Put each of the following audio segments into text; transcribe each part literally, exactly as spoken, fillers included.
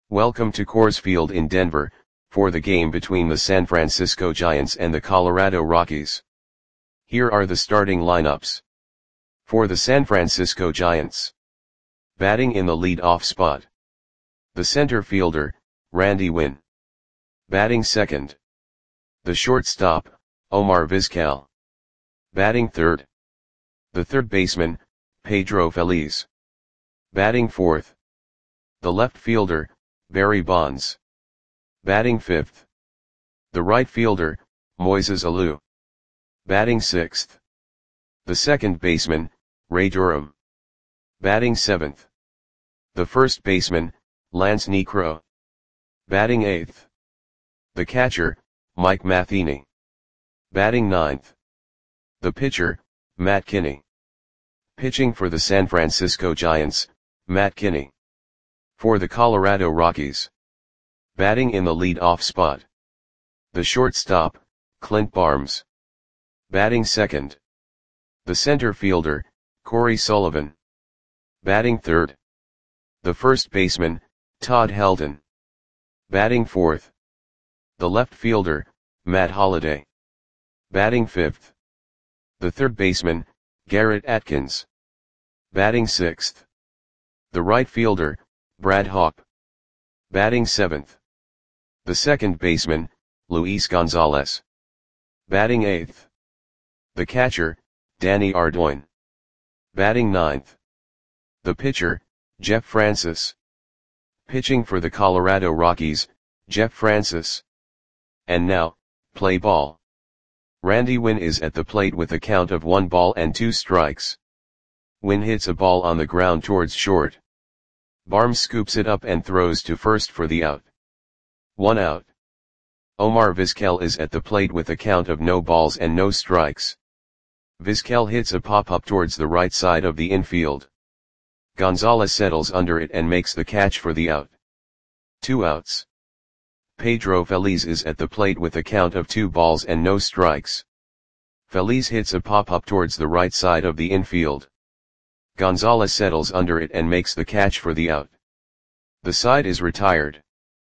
Welcome to Coors Field in Denver, for the game between the San Francisco Giants and the Colorado Rockies. Here are the starting lineups. For the San Francisco Giants. Batting in the lead-off spot. The center fielder, Randy Winn. Batting second. The shortstop, Omar Vizquel. Batting third. The third baseman, Pedro Feliz. Batting fourth. The left fielder, Barry Bonds. Batting fifth. The right fielder, Moises Alou. Batting sixth. The second baseman, Ray Durham. Batting seventh. The first baseman, Lance Niekro. Batting eighth. The catcher, Mike Matheny. Batting ninth. The pitcher, Matt Kinney. Pitching for the San Francisco Giants, Matt Kinney. For the Colorado Rockies. Batting in the lead-off spot. The shortstop, Clint Barnes. Batting second. The center fielder, Corey Sullivan. Batting third. The first baseman, Todd Helton. Batting fourth. The left fielder, Matt Holliday. Batting fifth. The third baseman, Garrett Atkins. Batting sixth. The right fielder, Brad Hawpe. Batting seventh. The second baseman, Luis Gonzalez. Batting eighth. The catcher, Danny Ardoin. Batting ninth. The pitcher, Jeff Francis. Pitching for the Colorado Rockies, Jeff Francis. And now, play ball. Randy Winn is at the plate with a count of one ball and two strikes. Winn hits a ball on the ground towards short. Barnes scoops it up and throws to first for the out. One out. Omar Vizquel is at the plate with a count of no balls and no strikes. Vizquel hits a pop-up towards the right side of the infield. Gonzalez settles under it and makes the catch for the out. Two outs. Pedro Feliz is at the plate with a count of two balls and no strikes. Feliz hits a pop-up towards the right side of the infield. Gonzalez settles under it and makes the catch for the out. The side is retired.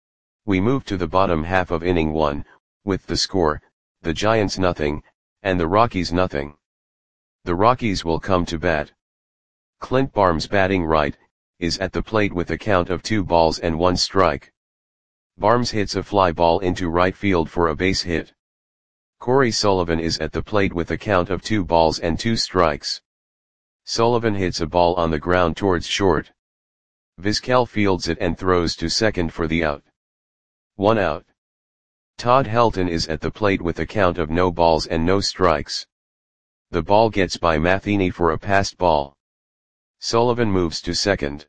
We move to the bottom half of inning one, with the score, the Giants nothing, and the Rockies nothing. The Rockies will come to bat. Clint Barnes batting right, is at the plate with a count of two balls and one strike. Barnes hits a fly ball into right field for a base hit. Corey Sullivan is at the plate with a count of two balls and two strikes. Sullivan hits a ball on the ground towards short. Vizquel fields it and throws to second for the out. One out. Todd Helton is at the plate with a count of no balls and no strikes. The ball gets by Matheny for a passed ball. Sullivan moves to second.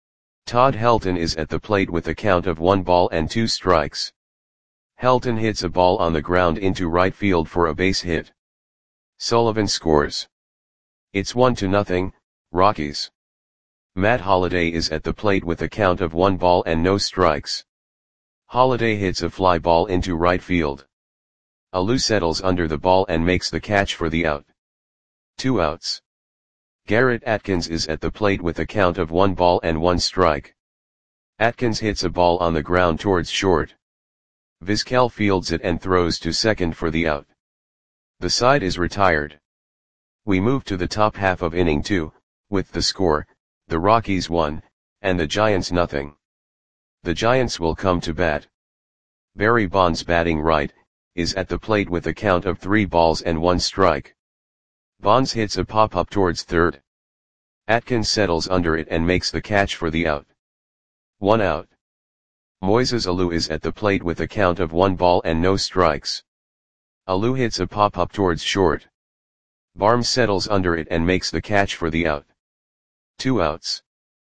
Todd Helton is at the plate with a count of one ball and two strikes. Helton hits a ball on the ground into right field for a base hit. Sullivan scores. It's one to nothing, Rockies. Matt Holliday is at the plate with a count of one ball and no strikes. Holliday hits a fly ball into right field. Alou settles under the ball and makes the catch for the out. Two outs. Garrett Atkins is at the plate with a count of one ball and one strike. Atkins hits a ball on the ground towards short. Vizquel fields it and throws to second for the out. The side is retired. We move to the top half of inning two, with the score, the Rockies one, and the Giants nothing. The Giants will come to bat. Barry Bonds batting right, is at the plate with a count of three balls and one strike. Bonds hits a pop-up towards third. Atkins settles under it and makes the catch for the out. One out. Moises Alou is at the plate with a count of one ball and no strikes. Alou hits a pop-up towards short. Barnes settles under it and makes the catch for the out. Two outs.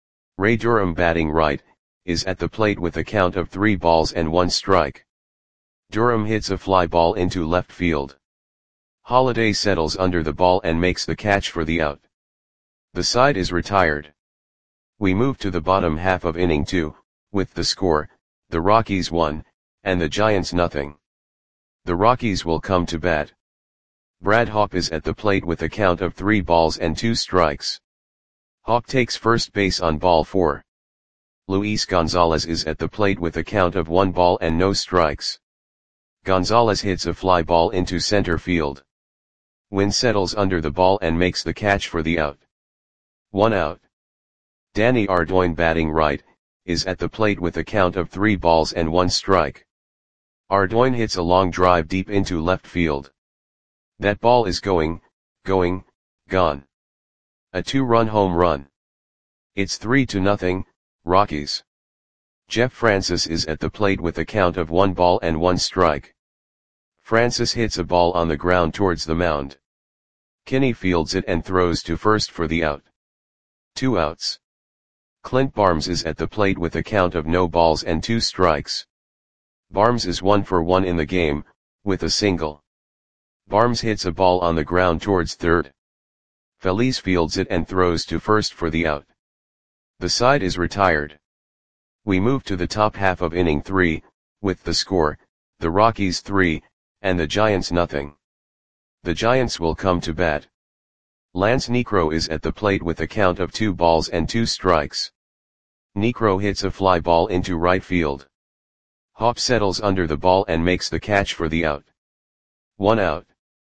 Ray Durham batting right, is at the plate with a count of three balls and one strike. Durham hits a fly ball into left field. Holliday settles under the ball and makes the catch for the out. The side is retired. We move to the bottom half of inning two, with the score, the Rockies one, and the Giants nothing. The Rockies will come to bat. Brad Hawpe is at the plate with a count of three balls and two strikes. Hawpe takes first base on ball four. Luis Gonzalez is at the plate with a count of one ball and no strikes. Gonzalez hits a fly ball into center field. Wynn settles under the ball and makes the catch for the out. One out. Danny Ardoin, batting right, is at the plate with a count of three balls and one strike. Ardoin hits a long drive deep into left field. That ball is going, going, gone. A two-run home run. It's three to nothing, Rockies. Jeff Francis is at the plate with a count of one ball and one strike. Francis hits a ball on the ground towards the mound. Kinney fields it and throws to first for the out. Two outs. Clint Barnes is at the plate with a count of no balls and two strikes. Barnes is one for one in the game, with a single. Barnes hits a ball on the ground towards third. Feliz fields it and throws to first for the out. The side is retired. We move to the top half of inning three, with the score, the Rockies three, and the Giants nothing. The Giants will come to bat. Lance Niekro is at the plate with a count of two balls and two strikes. Niekro hits a fly ball into right field. Hop settles under the ball and makes the catch for the out. One out.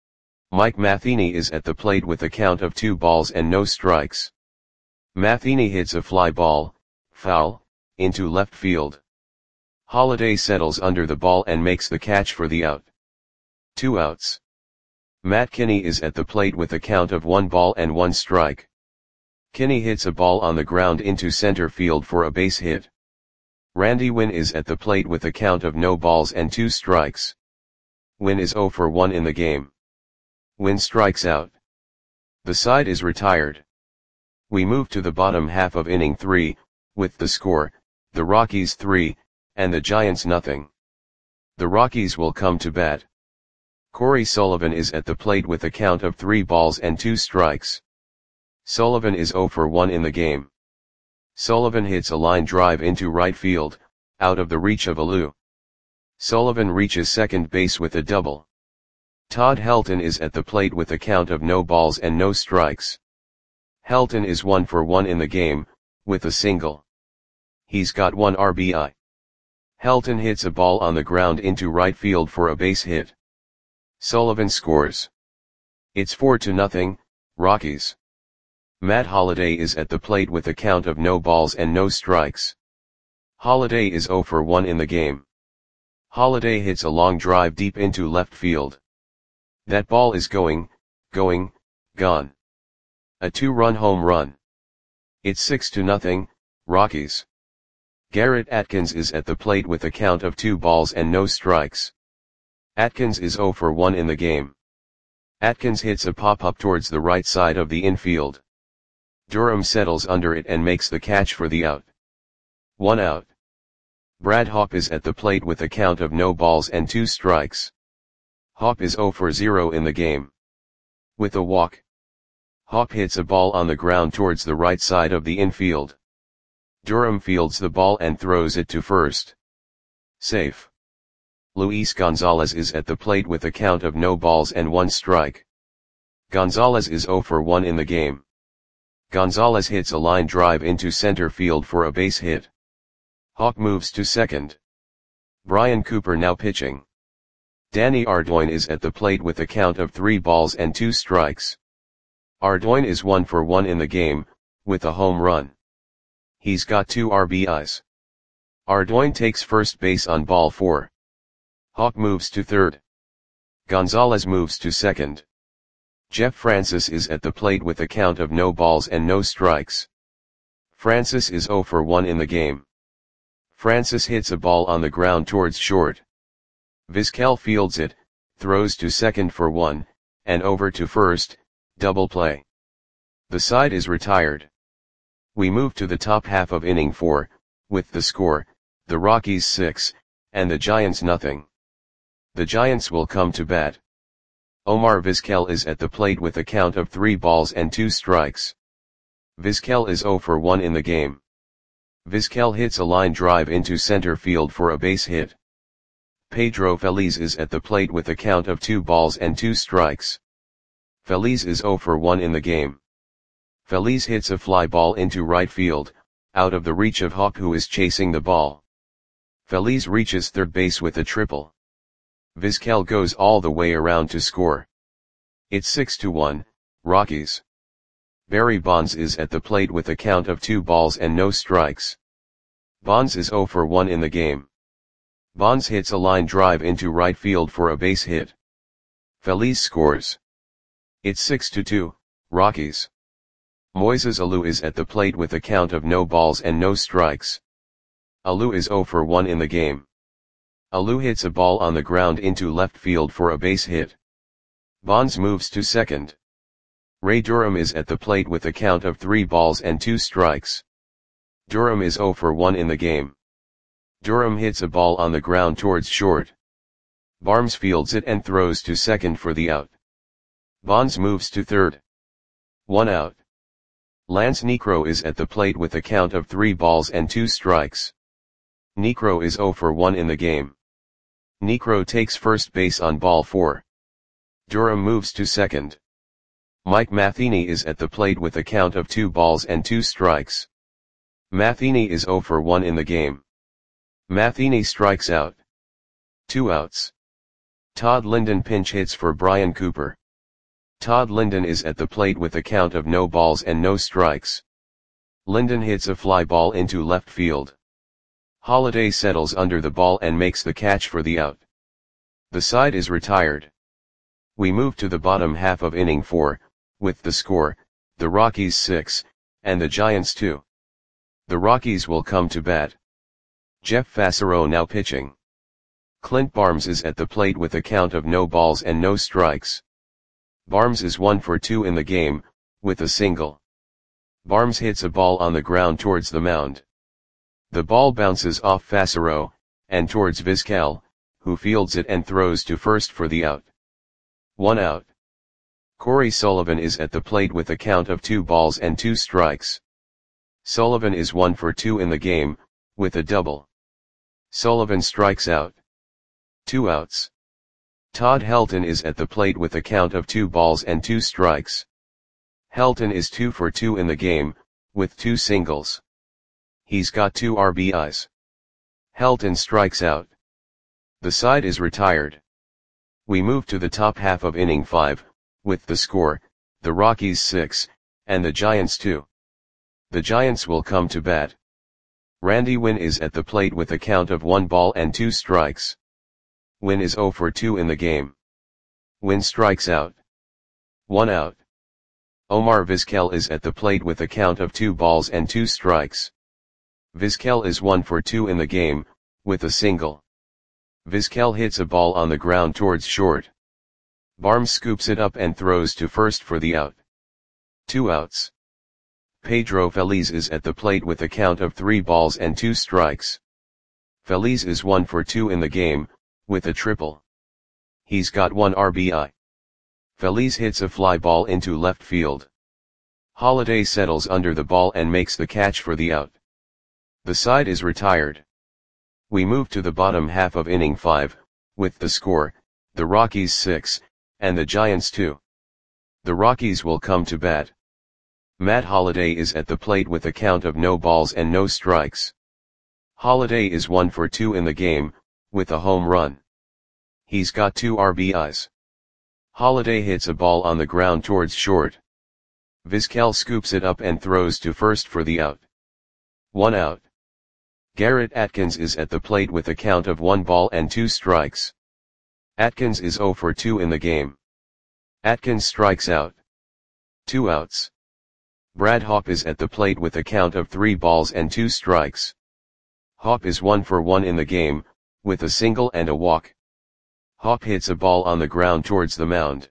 Mike Matheny is at the plate with a count of two balls and no strikes. Matheny hits a fly ball, foul, into left field. Holiday settles under the ball and makes the catch for the out. Two outs. Matt Kinney is at the plate with a count of one ball and one strike. Kinney hits a ball on the ground into center field for a base hit. Randy Wynn is at the plate with a count of no balls and two strikes. Wynn is zero for one in the game. Wynn strikes out. The side is retired. We move to the bottom half of inning three, with the score, the Rockies three, and the Giants nothing. The Rockies will come to bat. Corey Sullivan is at the plate with a count of three balls and two strikes. Sullivan is zero for one in the game. Sullivan hits a line drive into right field, out of the reach of Alou. Sullivan reaches second base with a double. Todd Helton is at the plate with a count of no balls and no strikes. Helton is one for one in the game, with a single. He's got one R B I. Helton hits a ball on the ground into right field for a base hit. Sullivan scores. It's four to nothing, Rockies. Matt Holliday is at the plate with a count of no balls and no strikes. Holliday is zero for one in the game. Holliday hits a long drive deep into left field. That ball is going, going, gone. A two-run home run. It's six to nothing, Rockies. Garrett Atkins is at the plate with a count of two balls and no strikes. Atkins is zero for one in the game. Atkins hits a pop-up towards the right side of the infield. Durham settles under it and makes the catch for the out. One out. Brad Hawpe is at the plate with a count of no balls and two strikes. Hawpe is zero for zero in the game. With a walk. Hawpe hits a ball on the ground towards the right side of the infield. Durham fields the ball and throws it to first. Safe. Luis Gonzalez is at the plate with a count of no balls and one strike. Gonzalez is zero for one in the game. Gonzalez hits a line drive into center field for a base hit. Hawpe moves to second. Brian Cooper now pitching. Danny Ardoin is at the plate with a count of three balls and two strikes. Ardoin is one for one in the game, with a home run. He's got two R B Is. Ardoin takes first base on ball four. Hawpe moves to third. Gonzalez moves to second. Jeff Francis is at the plate with a count of no balls and no strikes. Francis is zero for one in the game. Francis hits a ball on the ground towards short. Vizquel fields it, throws to second for one, and over to first, double play. The side is retired. We move to the top half of inning four, with the score, the Rockies six, and the Giants nothing. The Giants will come to bat. Omar Vizquel is at the plate with a count of three balls and two strikes. Vizquel is zero for one in the game. Vizquel hits a line drive into center field for a base hit. Pedro Feliz is at the plate with a count of two balls and two strikes. Feliz is zero for one in the game. Feliz hits a fly ball into right field, out of the reach of Hawk, who is chasing the ball. Feliz reaches third base with a triple. Vizquel goes all the way around to score. It's six to one, Rockies. Barry Bonds is at the plate with a count of two balls and no strikes. Bonds is zero for one in the game. Bonds hits a line drive into right field for a base hit. Feliz scores. It's six to two, Rockies. Moises Alou is at the plate with a count of no balls and no strikes. Alou is zero for one in the game. Alou hits a ball on the ground into left field for a base hit. Bonds moves to second. Ray Durham is at the plate with a count of three balls and two strikes. Durham is zero for one in the game. Durham hits a ball on the ground towards short. Barnes fields it and throws to second for the out. Bonds moves to third. One out. Lance Niekro is at the plate with a count of three balls and two strikes. Niekro is zero for one in the game. Niekro takes first base on ball four. Durham moves to second. Mike Matheny is at the plate with a count of two balls and two strikes. Matheny is zero for one in the game. Matheny strikes out. Two outs. Todd Linden pinch hits for Brian Cooper. Todd Linden is at the plate with a count of no balls and no strikes. Linden hits a fly ball into left field. Holliday settles under the ball and makes the catch for the out. The side is retired. We move to the bottom half of inning four, with the score, the Rockies six, and the Giants two. The Rockies will come to bat. Jeff Fassero now pitching. Clint Barnes is at the plate with a count of no balls and no strikes. Barnes is one for two in the game, with a single. Barnes hits a ball on the ground towards the mound. The ball bounces off Fassero, and towards Vizquel, who fields it and throws to first for the out. One out. Corey Sullivan is at the plate with a count of two balls and two strikes. Sullivan is one for two in the game, with a double. Sullivan strikes out. Two outs. Todd Helton is at the plate with a count of two balls and two strikes. Helton is two for two in the game, with two singles. He's got two R B Is. Helton strikes out. The side is retired. We move to the top half of inning five, with the score, the Rockies six, and the Giants two. The Giants will come to bat. Randy Winn is at the plate with a count of one ball and two strikes. Winn is zero for two in the game. Winn strikes out. One out. Omar Vizquel is at the plate with a count of two balls and two strikes. Vizquel is one for two in the game, with a single. Vizquel hits a ball on the ground towards short. Barnes scoops it up and throws to first for the out. Two outs. Pedro Feliz is at the plate with a count of three balls and two strikes. Feliz is one for two in the game, with a triple. He's got one R B I. Feliz hits a fly ball into left field. Holliday settles under the ball and makes the catch for the out. The side is retired. We move to the bottom half of inning five, with the score, the Rockies six, and the Giants two. The Rockies will come to bat. Matt Holliday is at the plate with a count of no balls and no strikes. Holliday is one for two in the game, with a home run. He's got two R B Is. Holliday hits a ball on the ground towards short. Vizquel scoops it up and throws to first for the out. One out. Garrett Atkins is at the plate with a count of one ball and two strikes. Atkins is zero for two in the game. Atkins strikes out. Two outs. Brad Hawpe is at the plate with a count of three balls and two strikes. Hawpe is one for one in the game, with a single and a walk. Hawpe hits a ball on the ground towards the mound.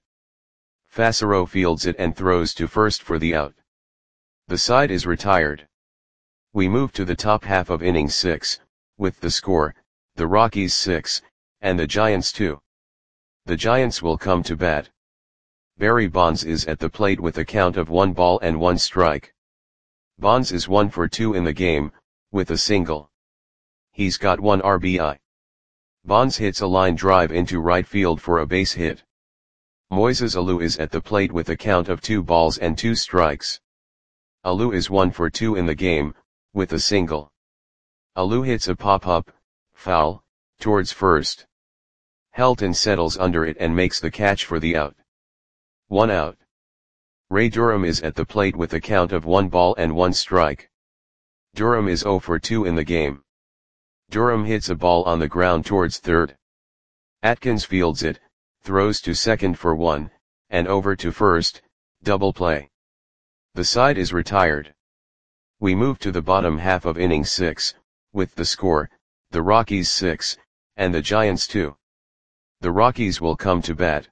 Fassero fields it and throws to first for the out. The side is retired. We move to the top half of inning six, with the score, the Rockies six, and the Giants two. The Giants will come to bat. Barry Bonds is at the plate with a count of one ball and one strike. Bonds is one for two in the game, with a single. He's got one R B I. Bonds hits a line drive into right field for a base hit. Moises Alou is at the plate with a count of two balls and two strikes. Alou is one for two in the game, with a single. Alou hits a pop-up, foul, towards first. Helton settles under it and makes the catch for the out. One out. Ray Durham is at the plate with a count of one ball and one strike. Durham is zero for two in the game. Durham hits a ball on the ground towards third. Atkins fields it, throws to second for one, and over to first, double play. The side is retired. We move to the bottom half of inning six, with the score, the Rockies six, and the Giants two. The Rockies will come to bat.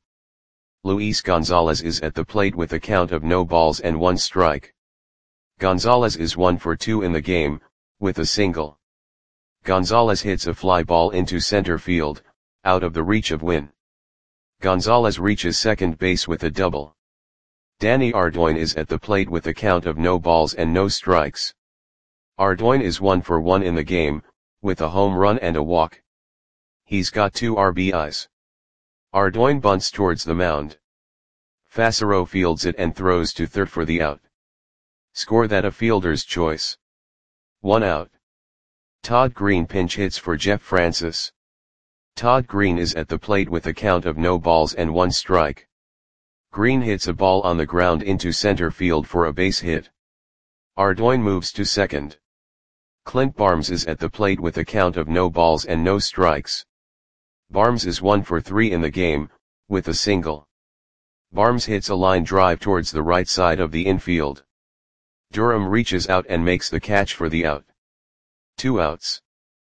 Luis Gonzalez is at the plate with a count of no balls and one strike. Gonzalez is one for two in the game, with a single. Gonzalez hits a fly ball into center field, out of the reach of Wynn. Gonzalez reaches second base with a double. Danny Ardoin is at the plate with a count of no balls and no strikes. Ardoin is one for one in the game, with a home run and a walk. He's got two R B Is. Ardoin bunts towards the mound. Fassero fields it and throws to third for the out. Score that a fielder's choice. One out. Todd Green pinch hits for Jeff Francis. Todd Green is at the plate with a count of no balls and one strike. Green hits a ball on the ground into center field for a base hit. Ardoin moves to second. Clint Barnes is at the plate with a count of no balls and no strikes. Barnes is one for three in the game, with a single. Barnes hits a line drive towards the right side of the infield. Durham reaches out and makes the catch for the out. Two outs.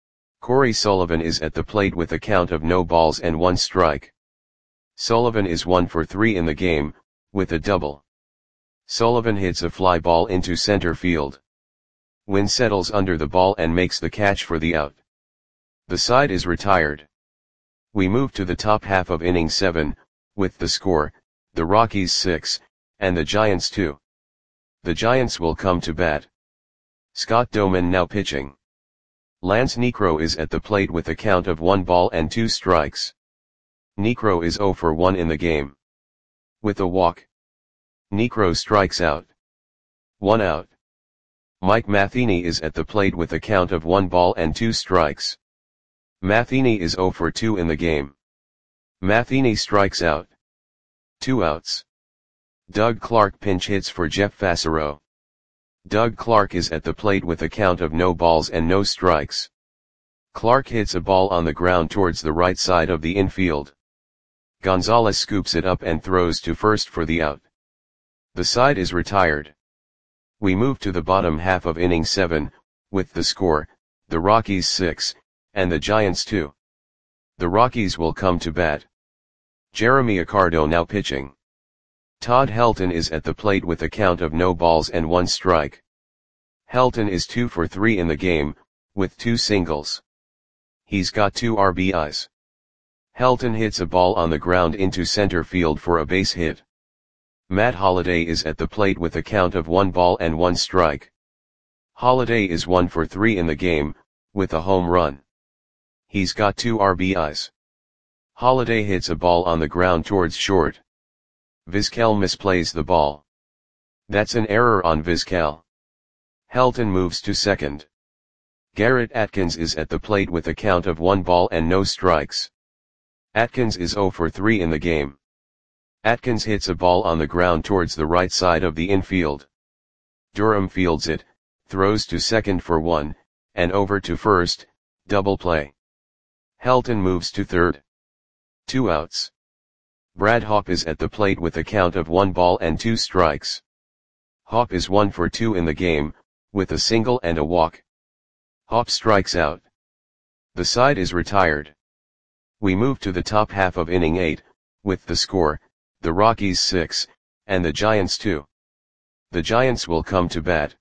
Corey Sullivan is at the plate with a count of no balls and one strike. Sullivan is one for three in the game, with a double. Sullivan hits a fly ball into center field. Wynn settles under the ball and makes the catch for the out. The side is retired. We move to the top half of inning seven, with the score, the Rockies six, and the Giants two. The Giants will come to bat. Scott Doman now pitching. Lance Niekro is at the plate with a count of one ball and two strikes. Niekro is zero for one in the game. With a walk. Niekro strikes out. One out. Mike Matheny is at the plate with a count of one ball and two strikes. Matheny is zero for two in the game. Matheny strikes out. Two outs. Doug Clark pinch hits for Jeff Fassero. Doug Clark is at the plate with a count of no balls and no strikes. Clark hits a ball on the ground towards the right side of the infield. Gonzalez scoops it up and throws to first for the out. The side is retired. We move to the bottom half of inning seven, with the score, the Rockies six, and the Giants two. The Rockies will come to bat. Jeremy Accardo now pitching. Todd Helton is at the plate with a count of no balls and one strike. Helton is two for three in the game, with two singles. He's got two R B Is. Helton hits a ball on the ground into center field for a base hit. Matt Holliday is at the plate with a count of one ball and one strike. Holliday is one for three in the game, with a home run. He's got two R B Is. Holliday hits a ball on the ground towards short. Vizquel misplays the ball. That's an error on Vizquel. Helton moves to second. Garrett Atkins is at the plate with a count of one ball and no strikes. Atkins is zero for three in the game. Atkins hits a ball on the ground towards the right side of the infield. Durham fields it, throws to second for one, and over to first, double play. Helton moves to third. Two outs. Brad Hawpe is at the plate with a count of one ball and two strikes. Hawpe is one for two in the game, with a single and a walk. Hawpe strikes out. The side is retired. We move to the top half of inning eight, with the score, the Rockies six, and the Giants two. The Giants will come to bat.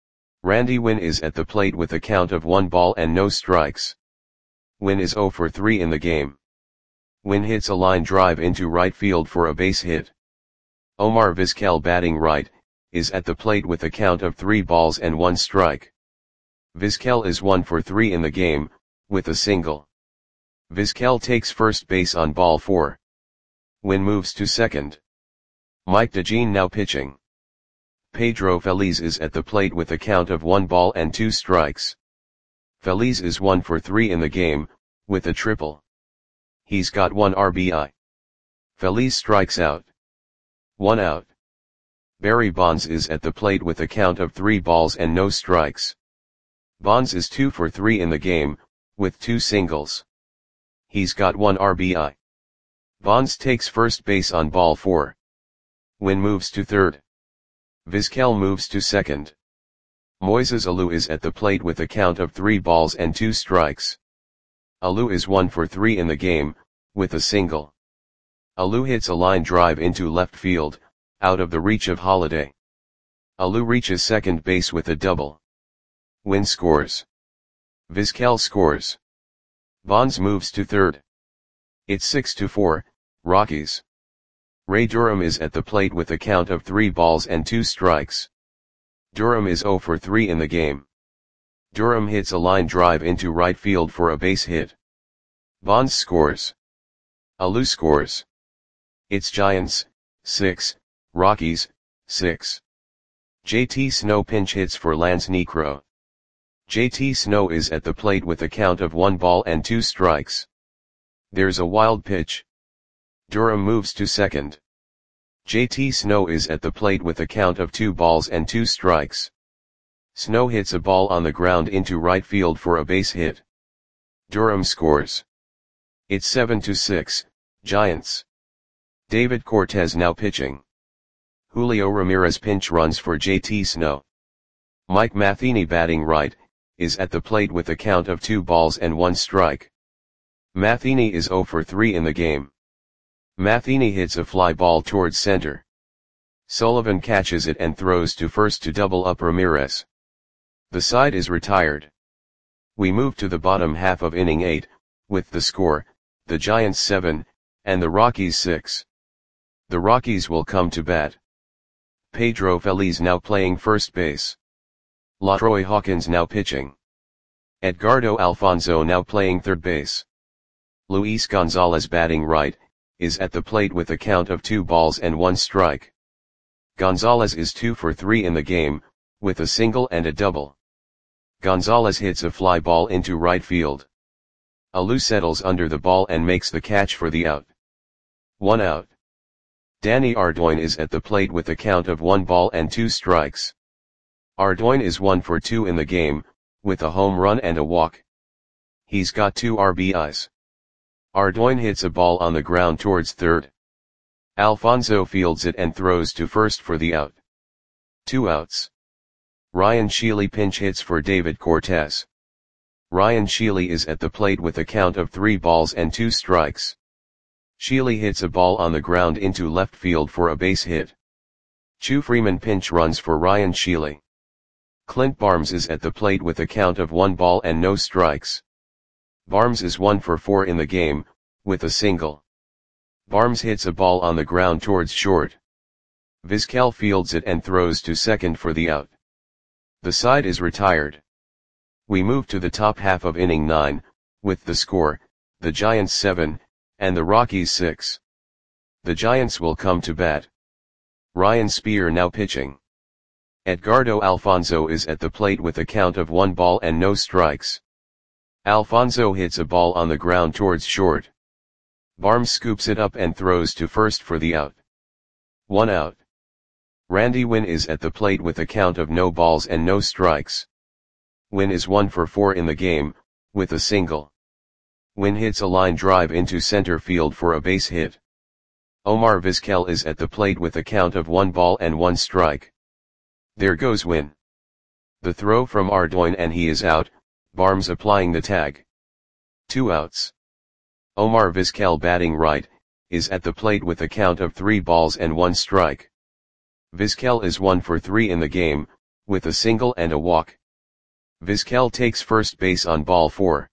Randy Wynn is at the plate with a count of one ball and no strikes. Wynn is zero for three in the game. Wynn hits a line drive into right field for a base hit. Omar Vizquel batting right, is at the plate with a count of three balls and one strike. Vizquel is one for three in the game, with a single. Vizquel takes first base on ball four. Wynn moves to second. Mike DeJean now pitching. Pedro Feliz is at the plate with a count of one ball and two strikes. Feliz is one for three in the game, with a triple. He's got one R B I. Feliz strikes out. One out. Barry Bonds is at the plate with a count of three balls and no strikes. Bonds is two for three in the game, with two singles. He's got one R B I. Bonds takes first base on ball four. Wynn moves to third. Vizquel moves to second. Moises Alou is at the plate with a count of three balls and two strikes. Alou is one for three in the game, with a single. Alou hits a line drive into left field, out of the reach of Holiday. Alou reaches second base with a double. Wynn scores. Vizquel scores. Bonds moves to third. It's six to four, Rockies. Ray Durham is at the plate with a count of three balls and two strikes. Durham is zero for three in the game. Durham hits a line drive into right field for a base hit. Bonds scores. Alou scores. It's Giants, six, Rockies, six. J T Snow pinch hits for Lance Niekro. J T Snow is at the plate with a count of one ball and two strikes. There's a wild pitch. Durham moves to second. J T Snow is at the plate with a count of two balls and two strikes. Snow hits a ball on the ground into right field for a base hit. Durham scores. It's seven to six, Giants. David Cortez now pitching. Julio Ramirez pinch runs for J T Snow. Mike Matheny batting right, is at the plate with a count of two balls and one strike. Matheny is zero for three in the game. Matheny hits a fly ball towards center. Sullivan catches it and throws to first to double up Ramirez. The side is retired. We move to the bottom half of inning eight, with the score, the Giants seven, and the Rockies six. The Rockies will come to bat. Pedro Feliz now playing first base. LaTroy Hawkins now pitching. Edgardo Alfonzo now playing third base. Luis Gonzalez batting right, is at the plate with a count of two balls and one strike. Gonzalez is two for three in the game, with a single and a double. Gonzalez hits a fly ball into right field. Alou settles under the ball and makes the catch for the out. One out. Danny Ardoin is at the plate with a count of one ball and two strikes. Ardoin is one for two in the game, with a home run and a walk. He's got two R B Is. Ardoin hits a ball on the ground towards third. Alfonzo fields it and throws to first for the out. Two outs. Ryan Sheely pinch hits for David Cortez. Ryan Sheely is at the plate with a count of three balls and two strikes. Sheely hits a ball on the ground into left field for a base hit. Chu Freeman pinch runs for Ryan Sheely. Clint Barnes is at the plate with a count of one ball and no strikes. Barnes is one for four in the game, with a single. Barnes hits a ball on the ground towards short. Vizquel fields it and throws to second for the out. The side is retired. We move to the top half of inning nine, with the score, the Giants seven, and the Rockies six. The Giants will come to bat. Ryan Spear now pitching. Edgardo Alfonzo is at the plate with a count of one ball and no strikes. Alfonzo hits a ball on the ground towards short. Barnes scoops it up and throws to first for the out. One out. Randy Wynn is at the plate with a count of no balls and no strikes. Wynn is one for four in the game, with a single. Wynn hits a line drive into center field for a base hit. Omar Vizquel is at the plate with a count of one ball and one strike. There goes Wynn. The throw from Ardoin and he is out, Barnes applying the tag. Two outs. Omar Vizquel batting right, is at the plate with a count of three balls and one strike. Vizquel is one for three in the game, with a single and a walk. Vizquel takes first base on ball four.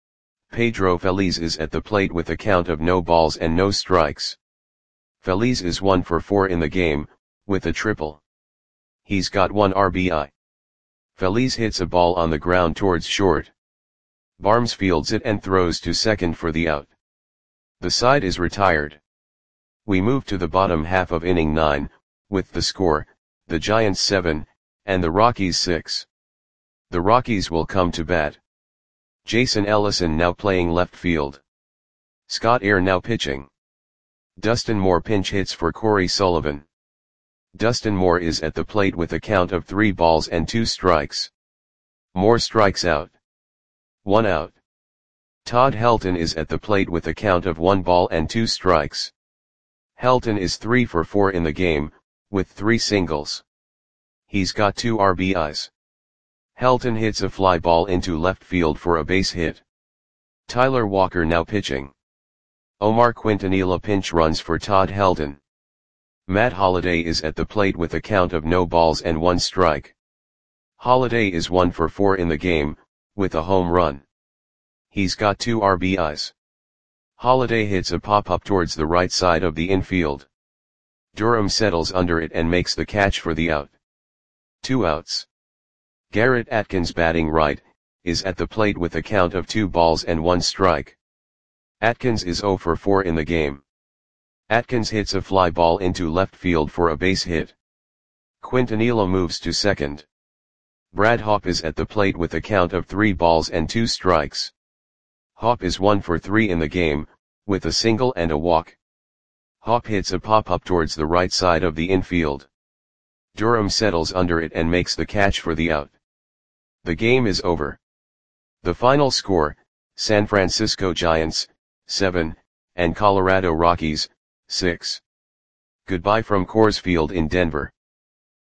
Pedro Feliz is at the plate with a count of no balls and no strikes. Feliz is one for four in the game, with a triple. He's got one R B I. Feliz hits a ball on the ground towards short. Barnes fields it and throws to second for the out. The side is retired. We move to the bottom half of inning nine, with the score, the Giants seven, and the Rockies six. The Rockies will come to bat. Jason Ellison now playing left field. Scott Eyre now pitching. Dustin Moore pinch hits for Corey Sullivan. Dustin Moore is at the plate with a count of three balls and two strikes. Moore strikes out. One out. Todd Helton is at the plate with a count of one ball and two strikes. Helton is three for four in the game, with three singles. He's got two R B Is. Helton hits a fly ball into left field for a base hit. Tyler Walker now pitching. Omar Quintanilla pinch runs for Todd Helton. Matt Holliday is at the plate with a count of no balls and one strike. Holliday is one for four in the game, with a home run. He's got two R B Is. Holliday hits a pop-up towards the right side of the infield. Durham settles under it and makes the catch for the out. Two outs. Garrett Atkins batting right, is at the plate with a count of two balls and one strike. Atkins is zero for four in the game. Atkins hits a fly ball into left field for a base hit. Quintanilla moves to second. Brad Hawpe is at the plate with a count of three balls and two strikes. Hawpe is one for three in the game, with a single and a walk. Hawpe hits a pop-up towards the right side of the infield. Durham settles under it and makes the catch for the out. The game is over. The final score, San Francisco Giants, seven, and Colorado Rockies, six. Goodbye from Coors Field in Denver.